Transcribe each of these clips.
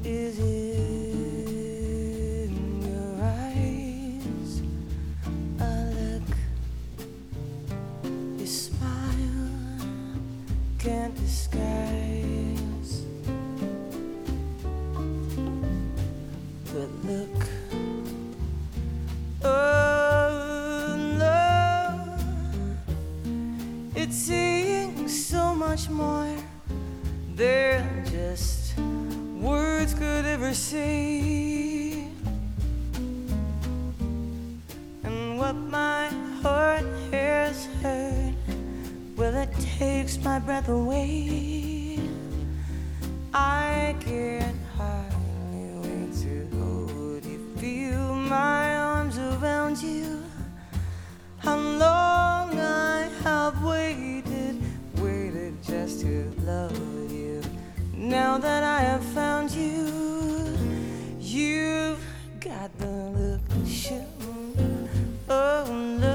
is in your eyes. A look, your smile can't disguise. But look, oh love, it's saying so much more than just words could ever say. And what my heart has heard, well, it takes my breath away. I can't hardly wait to hold you, feel my arms around you. How long I have waited just to love you. Now that I have found you, you've got the look to show. Oh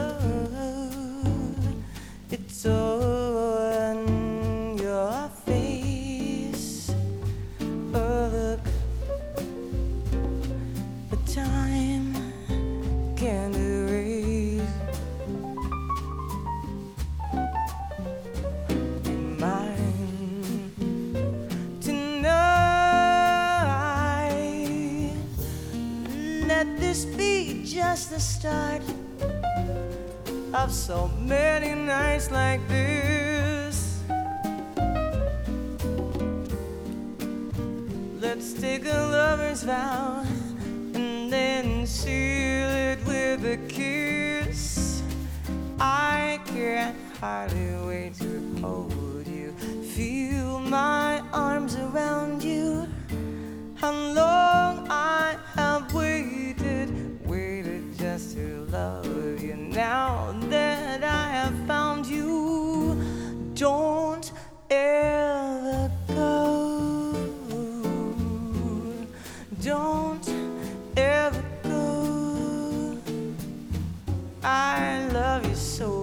love, it's on your face. Oh look, the time can't erase. Be mine tonight. Let this be just the start of so many nights like this. Let's take a lover's vow and then seal it with a kiss. I can't hardly wait to hold you, feel my arms around you. How long I have waited just to love you. Now that I have found you, don't ever go. Don't ever go. I love you so.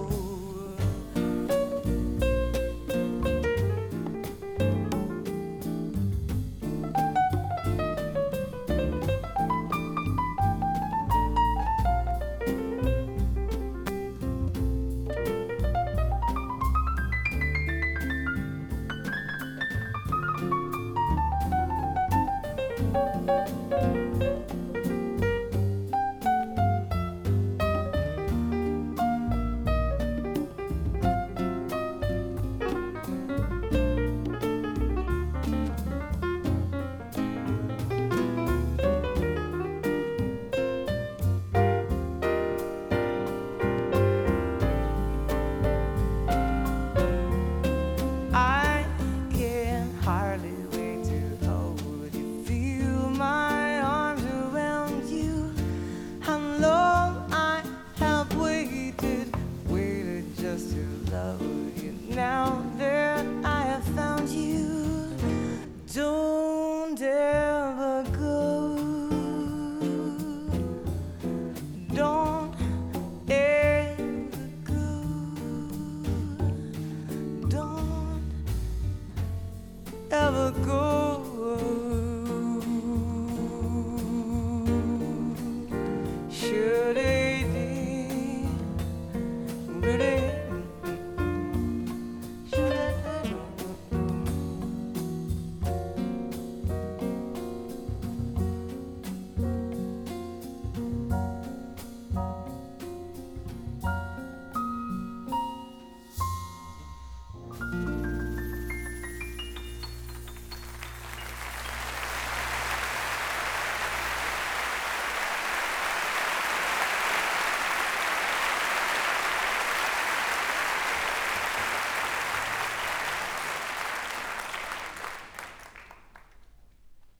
Now that I have found you, don't ever go.